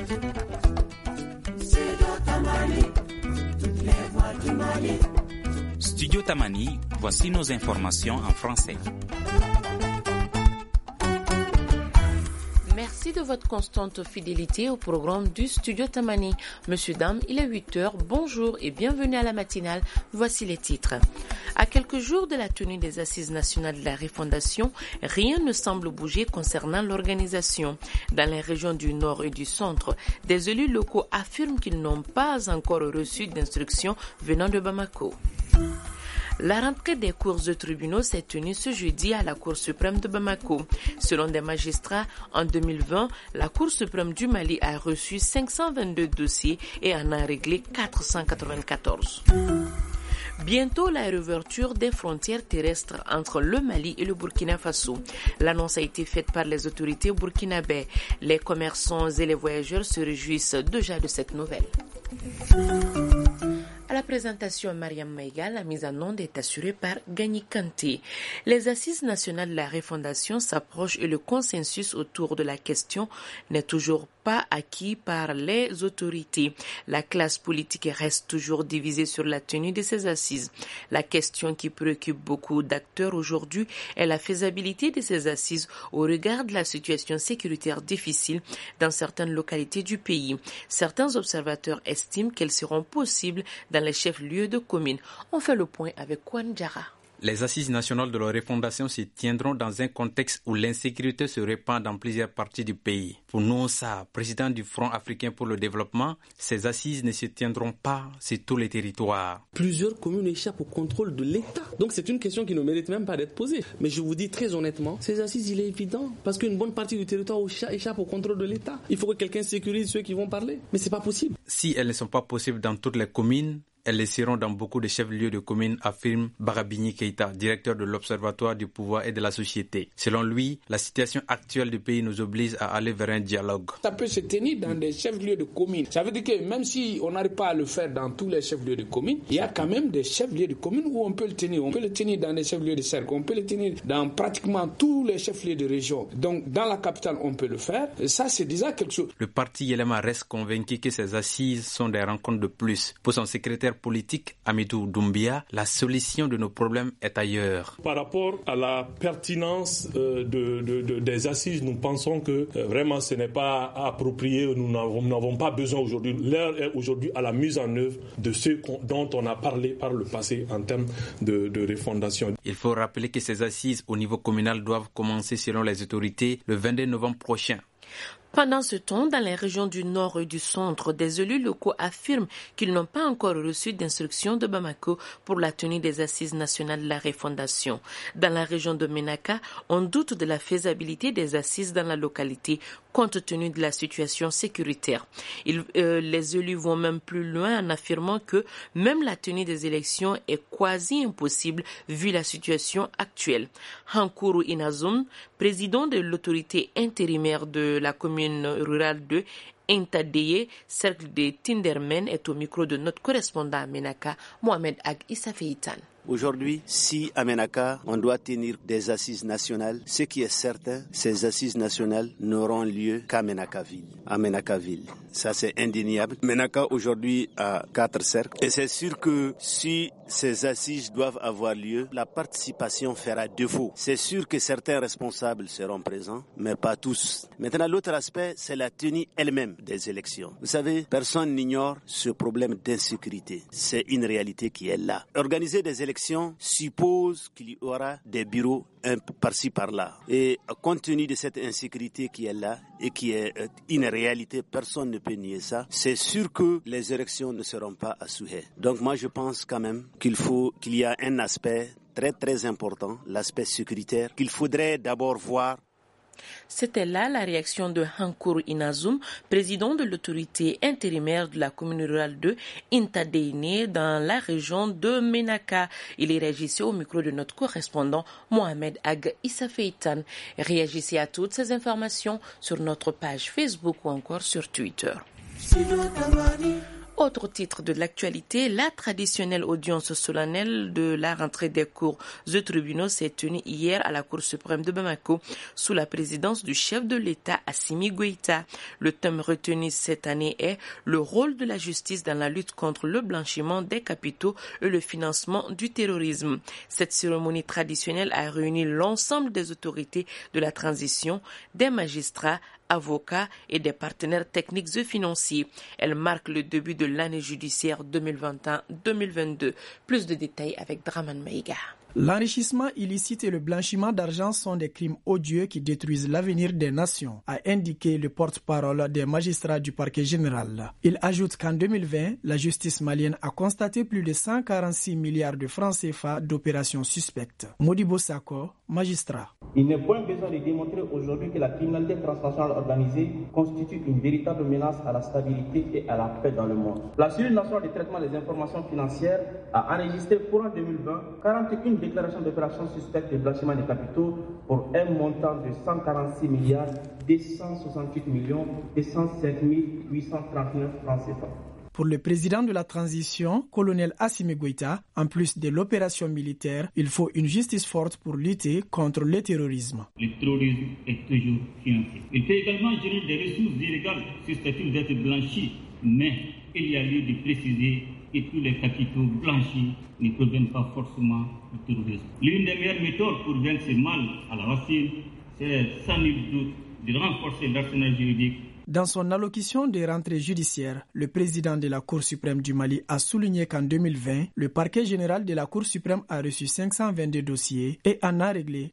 Studio Tamani, voici nos informations en français. Merci de votre constante fidélité au programme du Studio Tamani. Monsieur, dame, il est 8h. Bonjour et bienvenue à la matinale. Voici les titres. À quelques jours de la tenue des Assises nationales de la refondation, rien ne semble bouger concernant l'organisation. Dans les régions du Nord et du Centre, des élus locaux affirment qu'ils n'ont pas encore reçu d'instructions venant de Bamako. La rentrée des cours de tribunaux s'est tenue ce jeudi à la Cour suprême de Bamako. Selon des magistrats, en 2020, la Cour suprême du Mali a reçu 522 dossiers et en a réglé 494. Bientôt la réouverture des frontières terrestres entre le Mali et le Burkina Faso. L'annonce a été faite par les autorités burkinabées. Les commerçants et les voyageurs se réjouissent déjà de cette nouvelle. À la présentation, Mariam Maïga, la mise en onde est assurée par Gagny Kanté. Les assises nationales de la refondation s'approchent et le consensus autour de la question n'est toujours pas acquis par les autorités. La classe politique reste toujours divisée sur la tenue de ces assises. La question qui préoccupe beaucoup d'acteurs aujourd'hui est la faisabilité de ces assises au regard de la situation sécuritaire difficile dans certaines localités du pays. Certains observateurs estiment qu'elles seront possibles dans les chefs-lieux de communes. On fait le point avec Kwan Djara. Les assises nationales de la refondation se tiendront dans un contexte où l'insécurité se répand dans plusieurs parties du pays. Pour Noussa, président du Front africain pour le développement, ces assises ne se tiendront pas sur tous les territoires. Plusieurs communes échappent au contrôle de l'État. Donc c'est une question qui ne mérite même pas d'être posée. Mais je vous dis très honnêtement, ces assises, il est évident, parce qu'une bonne partie du territoire échappe au contrôle de l'État. Il faut que quelqu'un sécurise ceux qui vont parler. Mais c'est pas possible. Si elles ne sont pas possibles dans toutes les communes, elles le seront dans beaucoup de chefs-lieux de communes, affirme Barabini Keita, directeur de l'Observatoire du pouvoir et de la société. Selon lui, la situation actuelle du pays nous oblige à aller vers un dialogue. Ça peut se tenir dans des chefs-lieux de communes. Ça veut dire que même si on n'arrive pas à le faire dans tous les chefs-lieux de communes, il y a quand même des chefs-lieux de communes où on peut le tenir. On peut le tenir dans des chefs-lieux de cercle, on peut le tenir dans pratiquement tous les chefs-lieux de région. Donc dans la capitale, on peut le faire. Et ça, c'est déjà quelque chose. Le parti Yelema reste convaincu que ces assises sont des rencontres de plus. Pour son secrétaire politique Amidou Doumbia, la solution de nos problèmes est ailleurs. Par rapport à la pertinence des assises, nous pensons que vraiment ce n'est pas approprié, nous n'avons pas besoin aujourd'hui. L'heure est aujourd'hui à la mise en œuvre de ce dont on a parlé par le passé en termes de refondation. Il faut rappeler que ces assises au niveau communal doivent commencer selon les autorités le 22 novembre prochain. Pendant ce temps, dans les régions du Nord et du Centre, des élus locaux affirment qu'ils n'ont pas encore reçu d'instructions de Bamako pour la tenue des assises nationales de la refondation. Dans la région de Ménaka, on doute de la faisabilité des assises dans la localité compte tenu de la situation sécuritaire. Les élus vont même plus loin en affirmant que même la tenue des élections est quasi impossible vu la situation actuelle. Hankuru Inazum, président de l'autorité intérimaire de la commune rurale de Intadeye, cercle de Tindermen, est au micro de notre correspondant à Ménaka, Mohamed Ag Issafeitan. Aujourd'hui, si à Ménaka, on doit tenir des assises nationales, ce qui est certain, ces assises nationales n'auront lieu qu'à Ménaka-Ville. À Ménaka-Ville. Ça, c'est indéniable. Ménaka, aujourd'hui, a 4 cercles. Et c'est sûr que si ces assises doivent avoir lieu, la participation fera défaut. C'est sûr que certains responsables seront présents, mais pas tous. Maintenant, l'autre aspect, c'est la tenue elle-même des élections. Vous savez, personne n'ignore ce problème d'insécurité. C'est une réalité qui est là. Organiser des élections suppose qu'il y aura des bureaux un peu par-ci par-là. Et compte tenu de cette insécurité qui est là et qui est une réalité, personne ne peut nier ça. C'est sûr que les élections ne seront pas à souhait. Donc moi je pense quand même qu'il y a un aspect très très important, l'aspect sécuritaire, qu'il faudrait d'abord voir. C'était là la réaction de Hankuru Inazum, président de l'autorité intérimaire de la commune rurale de Intadeye dans la région de Ménaka. Il réagissait au micro de notre correspondant Mohamed Ag Issafeitan. Réagissez à toutes ces informations sur notre page Facebook ou encore sur Twitter. Autre titre de l'actualité, la traditionnelle audience solennelle de la rentrée des cours de tribunaux s'est tenue hier à la Cour suprême de Bamako sous la présidence du chef de l'État Assimi Goïta. Le thème retenu cette année est le rôle de la justice dans la lutte contre le blanchiment des capitaux et le financement du terrorisme. Cette cérémonie traditionnelle a réuni l'ensemble des autorités de la transition, des magistrats, avocats et des partenaires techniques et financiers. Elle marque le début de l'année judiciaire 2021-2022. Plus de détails avec Draman Maïga. L'enrichissement illicite et le blanchiment d'argent sont des crimes odieux qui détruisent l'avenir des nations, a indiqué le porte-parole des magistrats du parquet général. Il ajoute qu'en 2020, la justice malienne a constaté plus de 146 milliards de francs CFA d'opérations suspectes. Modibo Sako, magistrat. Il n'est point besoin de démontrer aujourd'hui que la criminalité transnationale organisée constitue une véritable menace à la stabilité et à la paix dans le monde. La cellule nationale de traitement des informations financières a enregistré pour en 2020 41 déclarations d'opérations suspectes de blanchiment des capitaux pour un montant de 146 milliards 268 millions 205 839 francs CFA. Pour le président de la transition, colonel Assimi Goïta, en plus de l'opération militaire, il faut une justice forte pour lutter contre le terrorisme. Le terrorisme est toujours financier. Il peut également générer des ressources illégales susceptibles d'être blanchies, mais il y a lieu de préciser que tous les capitaux blanchis ne proviennent pas forcément du terrorisme. L'une des meilleures méthodes pour vaincre ce mal à la racine, c'est sans nul doute de renforcer l'arsenal juridique. Dans son allocution de rentrée judiciaire, le président de la Cour suprême du Mali a souligné qu'en 2020, le parquet général de la Cour suprême a reçu 522 dossiers et en a réglé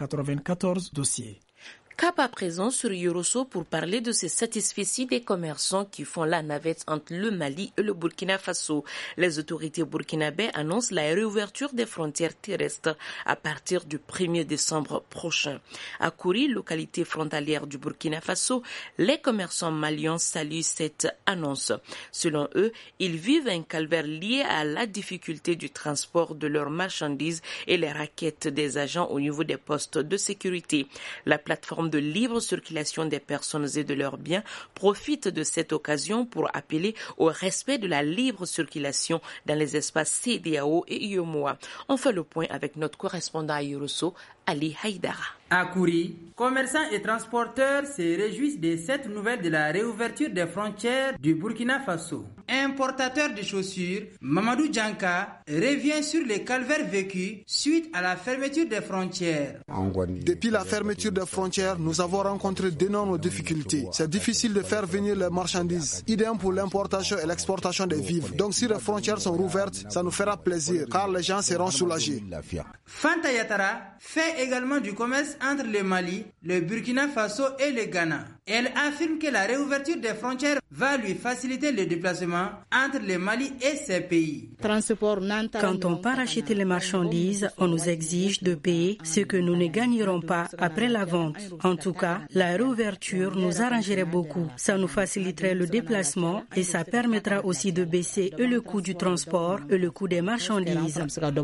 494 dossiers. Cap à présent sur Yorosso pour parler de ces satisfecits des commerçants qui font la navette entre le Mali et le Burkina Faso. Les autorités burkinabées annoncent la réouverture des frontières terrestres à partir du 1er décembre prochain. À Kouri, localité frontalière du Burkina Faso, les commerçants maliens saluent cette annonce. Selon eux, ils vivent un calvaire lié à la difficulté du transport de leurs marchandises et les raquettes des agents au niveau des postes de sécurité. La plateforme de libre circulation des personnes et de leurs biens profite de cette occasion pour appeler au respect de la libre circulation dans les espaces CEDEAO et UEMOA. On fait le point avec notre correspondant à Yorosso, Ali Haïdara. À Kouri, commerçants et transporteurs se réjouissent de cette nouvelle de la réouverture des frontières du Burkina Faso. Importateur de chaussures, Mamadou Djanka revient sur les calvaires vécus suite à la fermeture des frontières. Depuis la fermeture des frontières, nous avons rencontré d'énormes difficultés. C'est difficile de faire venir les marchandises. Idem pour l'importation et l'exportation des vivres. Donc si les frontières sont rouvertes, ça nous fera plaisir car les gens seront soulagés. Fanta Yatara fait également du commerce entre le Mali, le Burkina Faso et le Ghana. Elle affirme que la réouverture des frontières va lui faciliter le déplacement entre le Mali et ses pays. Quand on part acheter les marchandises, on nous exige de payer ce que nous ne gagnerons pas après la vente. En tout cas, la réouverture nous arrangerait beaucoup. Ça nous faciliterait le déplacement et ça permettra aussi de baisser le coût du transport et le coût des marchandises.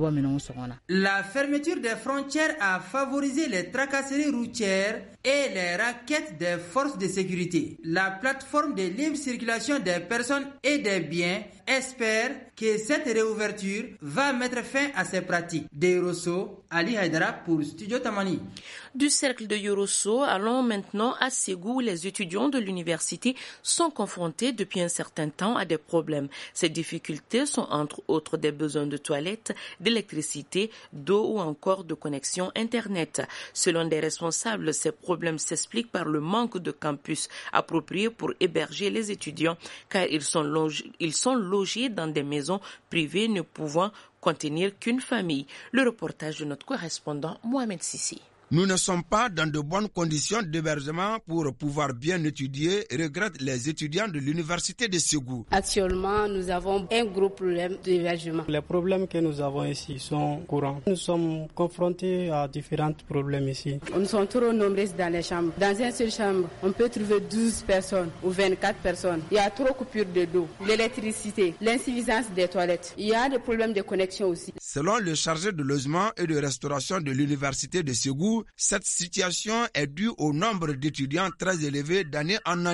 La fermeture des frontières a favorisé les tracasseries routières et les raquettes des forces de sécurité. La plateforme de libre circulation des personnes et des biens espère que cette réouverture va mettre fin à ces pratiques. De Yorosso, Ali Haïdara pour Studio Tamani. Du cercle de Yorosso, allons maintenant à Ségou où les étudiants de l'université sont confrontés depuis un certain temps à des problèmes. Ces difficultés sont entre autres des besoins de toilettes, d'électricité, d'eau ou encore de connexion Internet. Selon des responsables, ces problèmes s'expliquent par le manque de campus appropriés pour héberger les étudiants car ils sont logés dans des maisons privées ne pouvant contenir qu'une famille. Le reportage de notre correspondant Mohamed Sissi. Nous ne sommes pas dans de bonnes conditions d'hébergement pour pouvoir bien étudier, regrettent les étudiants de l'université de Ségou. Actuellement, nous avons un gros problème d'hébergement. Les problèmes que nous avons ici sont courants. Nous sommes confrontés à différents problèmes ici. Nous sommes trop nombreux dans les chambres. Dans une seule chambre, on peut trouver 12 personnes ou 24 personnes. Il y a trop de coupures d'eau, l'électricité, l'insuffisance des toilettes. Il y a des problèmes de connexion aussi. Selon le chargé de logement et de restauration de l'université de Ségou, cette situation est due au nombre d'étudiants très élevé d'année en année.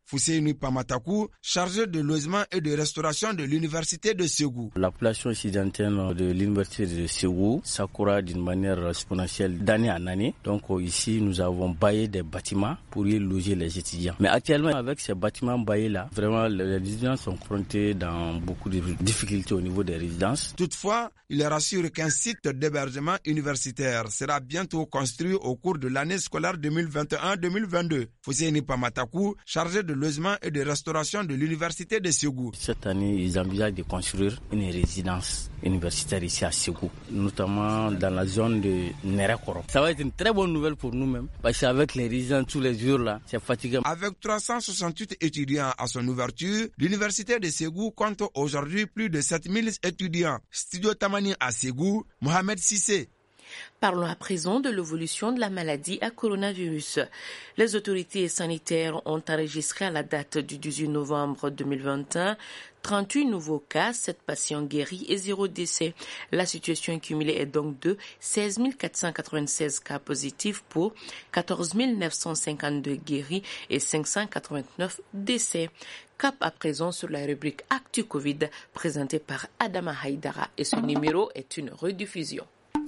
Fousseini Pamatakou, chargé de logement et de restauration de l'université de Ségou. La population étudiantine de l'université de Ségou s'accroît d'une manière exponentielle d'année en année. Donc ici, nous avons baillé des bâtiments pour y loger les étudiants. Mais actuellement, avec ces bâtiments baillés-là, vraiment, les étudiants sont confrontés dans beaucoup de difficultés au niveau des résidences. Toutefois, il rassure qu'un site d'hébergement universitaire sera bientôt construit au cours de l'année scolaire 2021-2022. Fousseini Pamatakou, chargé de logement et de restauration de l'université de Ségou. Cette année, ils envisagent de construire une résidence universitaire ici à Ségou, notamment dans la zone de Nerekoro. Ça va être une très bonne nouvelle pour nous-mêmes, parce qu'avec les résidents tous les jours là, c'est fatigant. Avec 368 étudiants à son ouverture, l'université de Ségou compte aujourd'hui plus de 7000 étudiants. Studio Tamani à Ségou, Mohamed Sissé. Parlons à présent de l'évolution de la maladie à coronavirus. Les autorités sanitaires ont enregistré à la date du 18 novembre 2021 38 nouveaux cas, 7 patients guéris et 0 décès. La situation cumulée est donc de 16 496 cas positifs pour 14 952 guéris et 589 décès. Cap à présent sur la rubrique Actu Covid présentée par Adama Haïdara et ce numéro est une rediffusion.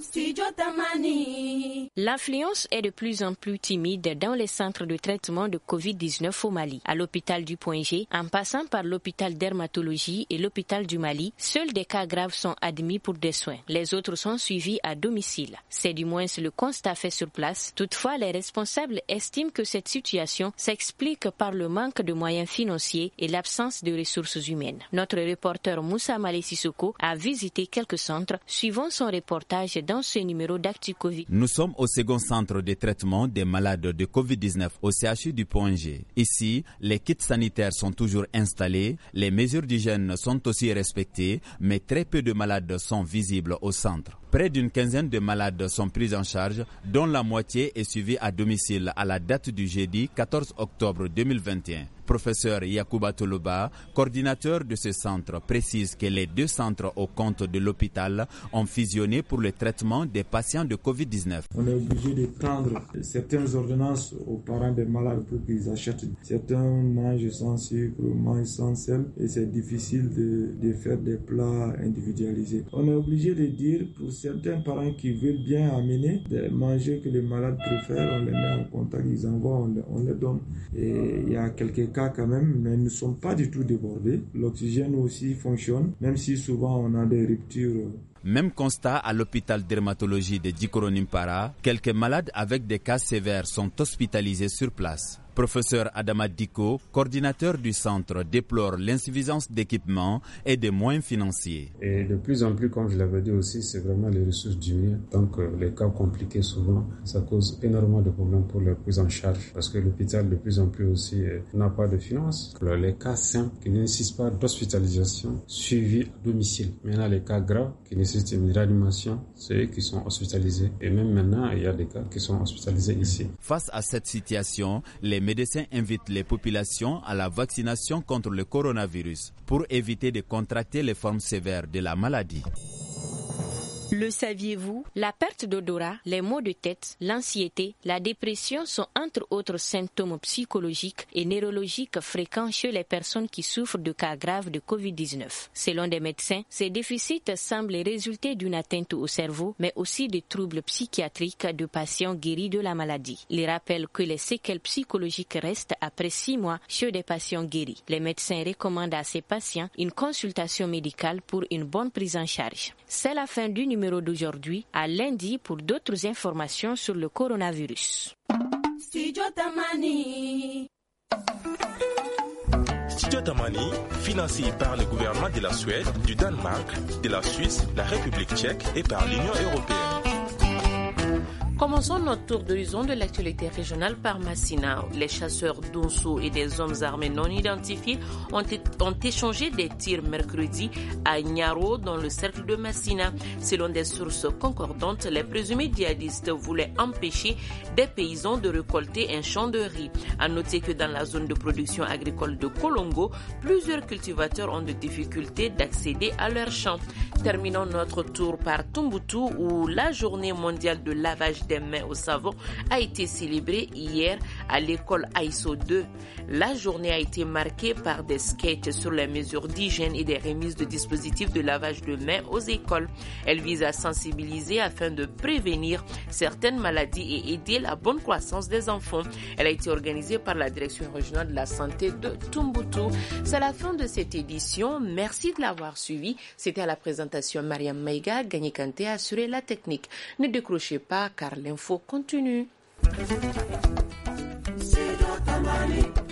L'affluence est de plus en plus timide dans les centres de traitement de Covid-19 au Mali. À l'hôpital du Point G, en passant par l'hôpital dermatologie et l'hôpital du Mali, seuls des cas graves sont admis pour des soins. Les autres sont suivis à domicile. C'est du moins le constat fait sur place. Toutefois, les responsables estiment que cette situation s'explique par le manque de moyens financiers et l'absence de ressources humaines. Notre reporter Moussa Malé Sissoko a visité quelques centres, suivant son reportage dans ce numéro d'Actu Covid. Nous sommes au second centre de traitement des malades de Covid-19 au CHU du Point G. Ici, les kits sanitaires sont toujours installés, les mesures d'hygiène sont aussi respectées, mais très peu de malades sont visibles au centre. Près d'une quinzaine de malades sont pris en charge, dont la moitié est suivie à domicile à la date du jeudi 14 octobre 2021. Professeur Yacouba Toloba, coordinateur de ce centre, précise que les deux centres au compte de l'hôpital ont fusionné pour le traitement des patients de Covid-19. On est obligé de prendre certaines ordonnances aux parents des malades pour qu'ils achètent. Certains mangent sans sucre, mangent sans sel et c'est difficile de faire des plats individualisés. On est obligé de dire pour certains parents qui veulent bien amener des manger que les malades préfèrent, on les met en contact, ils envoient, on les donne. Et il y a quelques cas quand même, mais nous ne sommes pas du tout débordés. L'oxygène aussi fonctionne, même si souvent on a des ruptures. Même constat à l'hôpital dermatologie de Djikoro-Nimpara, quelques malades avec des cas sévères sont hospitalisés sur place. Professeur Adama Diko, coordinateur du centre, déplore l'insuffisance d'équipements et des moyens financiers. Et de plus en plus, comme je l'avais dit aussi, c'est vraiment les ressources humaines. Donc les cas compliqués souvent, ça cause énormément de problèmes pour leur prise en charge. Parce que l'hôpital de plus en plus aussi n'a pas de finances. Alors, les cas simples qui ne nécessitent pas d'hospitalisation suivis à domicile. Maintenant les cas graves qui nécessitent une réanimation, c'est eux qui sont hospitalisés. Et même maintenant, il y a des cas qui sont hospitalisés ici. Face à cette situation, les médecins invitent les populations à la vaccination contre le coronavirus pour éviter de contracter les formes sévères de la maladie. Le saviez-vous? La perte d'odorat, les maux de tête, l'anxiété, la dépression sont entre autres symptômes psychologiques et neurologiques fréquents chez les personnes qui souffrent de cas graves de Covid-19. Selon des médecins, ces déficits semblent résulter d'une atteinte au cerveau, mais aussi de troubles psychiatriques de patients guéris de la maladie. Ils rappellent que les séquelles psychologiques restent après 6 mois chez des patients guéris. Les médecins recommandent à ces patients une consultation médicale pour une bonne prise en charge. C'est la fin du numéro d'aujourd'hui, à lundi pour d'autres informations sur le coronavirus. Studio Tamani. Studio Tamani, financé par le gouvernement de la Suède, du Danemark, de la Suisse, la République tchèque et par l'Union européenne. Commençons notre tour d'horizon de l'actualité régionale par Massina. Les chasseurs d'Onso et des hommes armés non identifiés ont échangé des tirs mercredi à Nyaro dans le cercle de Massina. Selon des sources concordantes, les présumés djihadistes voulaient empêcher des paysans de récolter un champ de riz. À noter que dans la zone de production agricole de Kolongo, plusieurs cultivateurs ont des difficultés d'accéder à leurs champs. Terminons notre tour par Tombouctou où la journée mondiale de lavage des mains au savon a été célébrée hier à l'école AISO 2. La journée a été marquée par des sketchs sur les mesures d'hygiène et des remises de dispositifs de lavage de mains aux écoles. Elle vise à sensibiliser afin de prévenir certaines maladies et aider la bonne croissance des enfants. Elle a été organisée par la Direction régionale de la santé de Tombouctou. C'est la fin de cette édition. Merci de l'avoir suivi. C'était à la présentation Mariam Maïga. Gagné Kanté a assuré la technique. Ne décrochez pas car l'info continue.